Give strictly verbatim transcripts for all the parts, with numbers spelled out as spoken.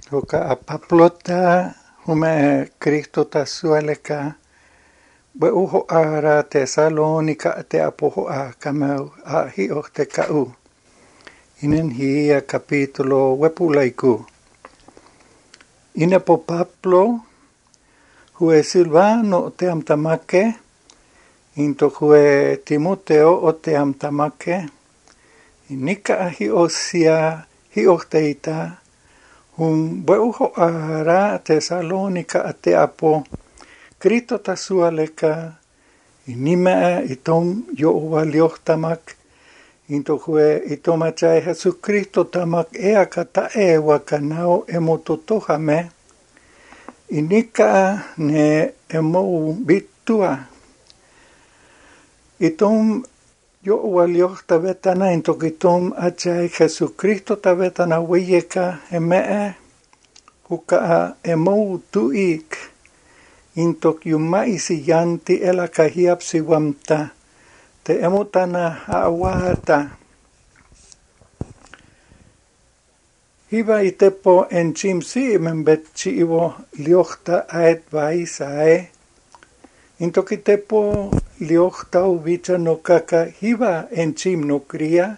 Hoka apaplota hume Cristo tasualeka be uho ara Tesalonika te apoho a kamau a hi o te kau. Inen hia capítulo wepulaiku. Ine po Pablo hue Silvano te amtamake into hue Timoteo o te amtamake inika hi o sia hi o teita hum beuho ara Tesalonika ate apo Krito tasualeka inime itom yo waliohtamak into hue itomachai Jesu Kristo tamak ea kata e wakanao emototohame inika ne emo bitua itom yo waliohta vetana into kitom achai Jesu Kristo ta vetana weyeka emee huka emo tuik into yumai siyanti ela kahiap siwamta te emutana awata hiva itepo en chimsi membetchi iwo liohta aet vaisae into kitepo liohta uvicha no kaka hiva en chim no kria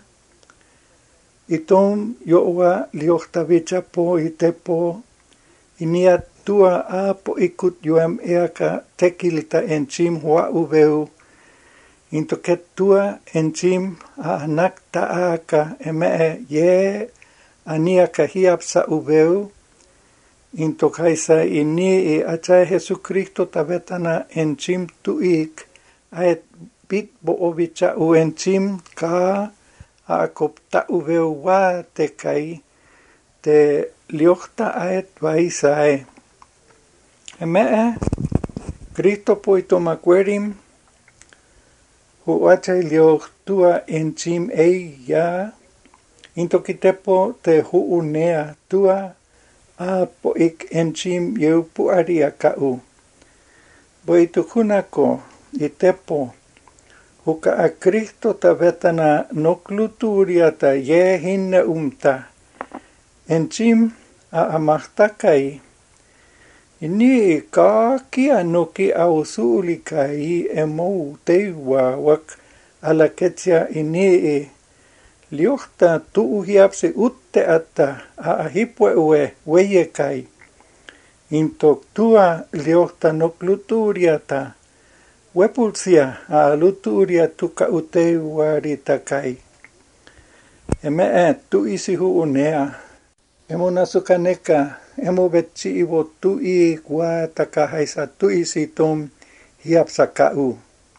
itom yoa liohta vicha po itepo inia tua apo ikut yuem eaka tekilta en chim hua uveu into ketua en chim a anakta aka eme ye ania kahiap sa uveu into kaisa ini e acha Jesu Kristo tavetana en chim tuik aet bit bo ovicha u en chim ka a kopta uveu wa te kai te liohta aet vaisae eme Kristo poito maquerim hu acha liohtua en chim eia into kitepo te huunea tua a po ik en chim yeu puaria kau. Boitu kunako itepo huka a Kristo ta vetana nokluturia ta ye hinne umta en chim a amahtakai ini ka kia noki au suulikai emo teiwa wak ala ketsia ini liohta tuuhiapsi utte atta a hipwe ue weyekai into tua liohta nokluturiata wepulsia a luturia tuka uteiwa ritakai eme tu isi huunea emo nasukaneka emo betsi iwo tui kwa takahaisa tu isi tom hiapsakau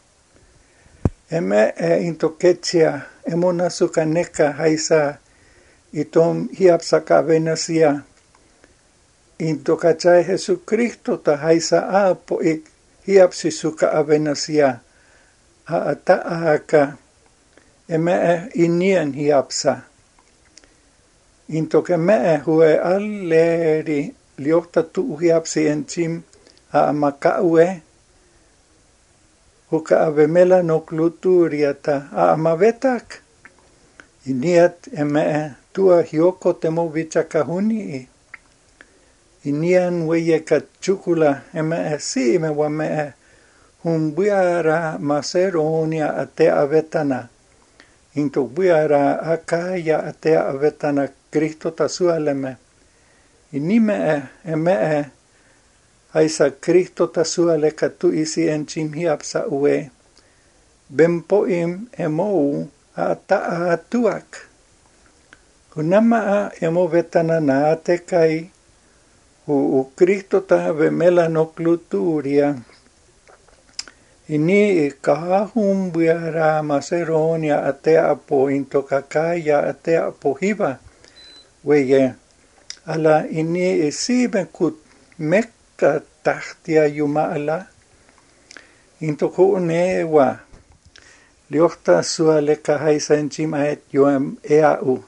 eme into ketsia emo nasukaneka haisa itom hiapsaka venasia into kachai Jesu Kristo ta haisa apo ik hiapsisuka avenasia a ata aka eme inian hiapsa into keme hue alleri liokta tu hiapsi en chim a amakaue huka avemela nokluturiata a amavetak iniat eme tua hioko temo vichakahuni inian weyeka chukula eme si me wame humbiara maceronia ate avetana into biara akaya ate avetana Kristo tasualeme inime eme aisa Kristo tasualeka tu isi en chim hiapsa ue bempoim emou a taa tuak hunama emo vetana naate kai u Kristo ta vemela nokluturia ini kahum biara maceronia ate apo into kakaya ate apo hiva weye ala ini isibe kut mekka tahtia yumala into kunewa liohta sualeka haisa en chimaet yoem eau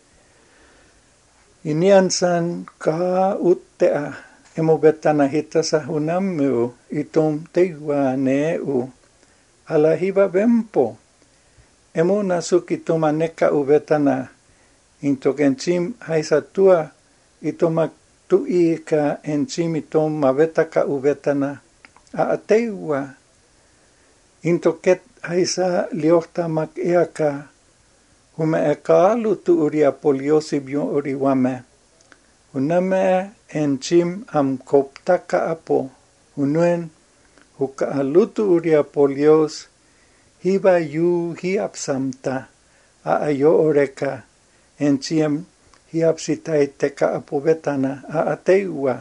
iniansan ka uttea emo betana hitasa hunamu itom tewa neu ala hiva vempo emo nasuki tomaneka ubetana into kenchim haisa tua itoma tu'i ka encimitom maveta ka uvetana a ateua. Into ket haisa liorta mak eaka hume e kaalu tu'uria poliosi bio uriwame. Uname encim am koptaka apo unuen huka alutu uria polios hiva yu hiapsamta a ayo oreka enciem hiapsitai teka apovetana a ateua.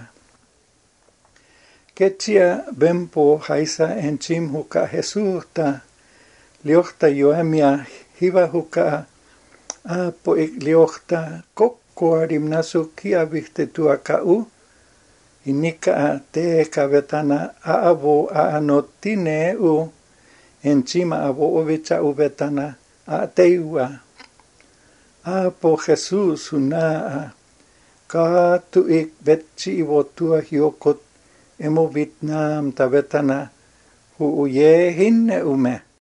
Ketia bempo haisa encim huka Jesurta liorta yoemia hiva huka a poik liorta kokkoarim nasu kia vihte tuakau inika a te kavetana a avo a anotine u encima avo ovicha uvetana a teua. A po Jesus una ka tuik betchi ivo tua hiokot emo Vietnam tavetana hu uye hinne ume.